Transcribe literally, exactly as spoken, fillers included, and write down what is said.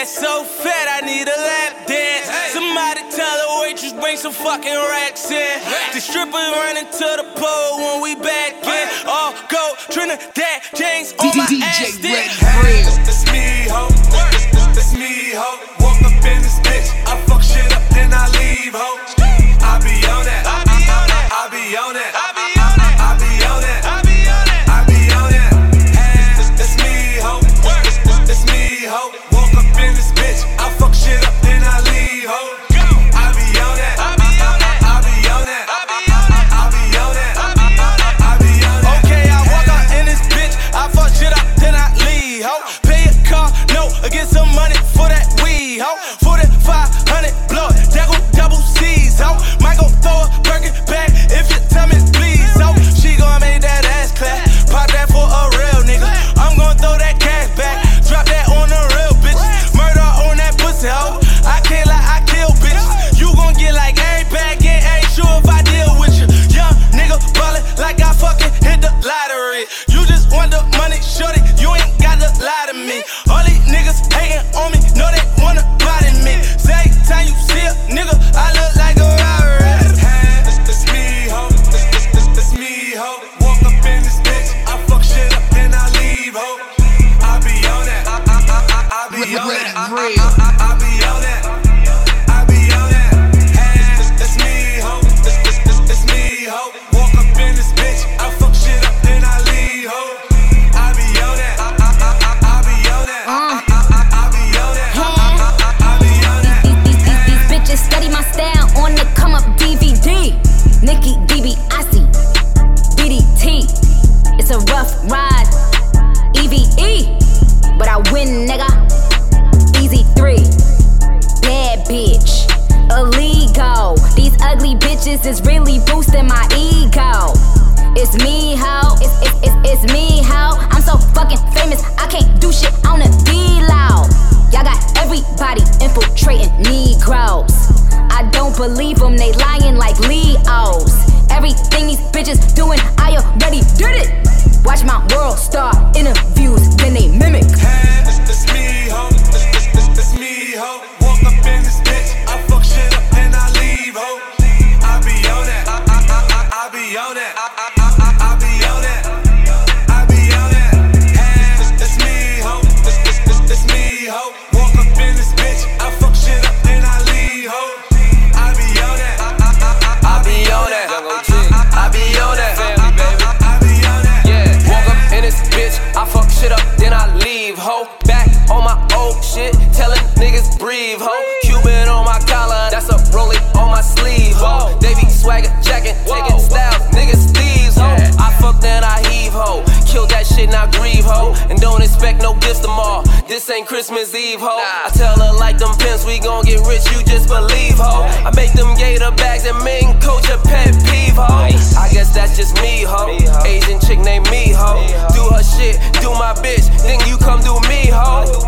ass so fat, I need a lap dance. Somebody tell the waitress bring some fucking racks in. The strippers running to the pole when we back in. All gold, Trinidad James on my ass stick. It's me, ho. It's me, ho. Walk up in this bitch, I fuck shit up, then I leave, ho. I be on that. I be on that. I be on that. I be on that. I be on that. I be on that. I be on that. It's, it's me, ho. It's, it's, it's me, ho. Walk up in this bitch, I fuck shit up, then I leave, ho. I be on that. I be on that. I be on that. I be on that. I be on that. I be on that. I be on that. Okay, I walk up in this bitch, I fuck shit up, then I leave, ho. Pay a car, no, I get some money for that weed, ho. forty-five hundred blow it, that go double C's, ho. Might go throw a Birkin back if you tell me please, ho. She gon' make that ass clap, pop that for a real nigga. I'm gon' throw that cash back, drop that on the real bitches. Murder on that pussy, ho. I can't lie, I kill bitches. You gon' get like every bag, and ain't sure if I deal with you. Young nigga ballin' like I fucking hit the lottery. You just want the money, shorty, you ain't got to lie to me. All these niggas hating on me, know they wanna body me. Say time you see a nigga, I look like a robbery. It's, it's me, ho. It's, it's, it's, it's me, ho. Walk up in this bitch, I fuck shit up, then I leave, ho. I be on that. I, I, I, I, I be on that. I, I, I, I be on that. I be on that. It's, it's me, ho. It's, it's, it's, it's me, ho. Walk up in this bitch, I fuck shit up, then I leave, ho. I be on that. I, I, I, I, I be on that. I, I, I, I be on that. I, I, I, I be on that. These, these, these, these bitches study my style on the come up D V D. Nicki, D B, I see D D T. It's a rough ride, E V E, but I win, nigga. Easy three, bad bitch, illegal. These ugly bitches is really boosting my ego. It's me, ho. It's, it's, it's, it's me, ho. I'm so fucking famous, I can't do shit on the D-Loud. Y'all got everybody infiltrating Negroes. I don't believe them, they lying like Leos. Everything these bitches doing, I already did it. Watch my world star interviews, then they mimic. It's, it's me, ho. It's, it's, it's, it's me, ho. Walk up in this bitch, I fuck shit up, then I leave, ho. I be on that. I, I, I, I, I be on that. I, I, I, I, I be on that. I be on that. It's, it's me, ho. It's, it's, it's, it's me, ho. Walk up in this bitch, I fuck shit up, then I leave, ho. I be on that. I, I, I, I, I be on that. I be on that. Family, baby. I be on that. Yeah, walk up in this bitch, I fuck shit up, then I leave, ho. Back on my old shit, telling niggas breathe, ho. Cuban on my collar, that's a rollie on my sleeve, ho. They be swagger jacking, taking styles, niggas thieves, ho. I fuck then I heave, ho. Kill that shit, now grieve, ho. And don't expect no gifts tomorrow. This ain't Christmas Eve, ho. I tell her like them pimps, we gon' get rich, you just believe, ho. I make them gator bags and main coach a pet peeve, ho. I guess that's just me, ho. Asian chick named me, ho. Do her shit, do my bitch, then you come do me, ho.